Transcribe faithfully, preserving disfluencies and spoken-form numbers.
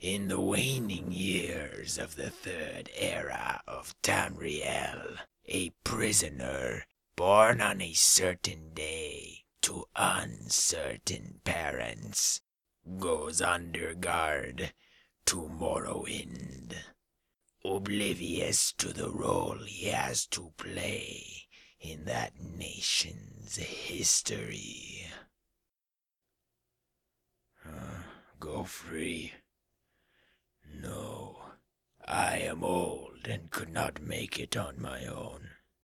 In the waning years of the third era of Tamriel, a prisoner born on a certain day to uncertain parents goes under guard to Morrowind, oblivious to the role he has to play in that nation's history. Huh? Go free. No, I am old and could not make it on my own.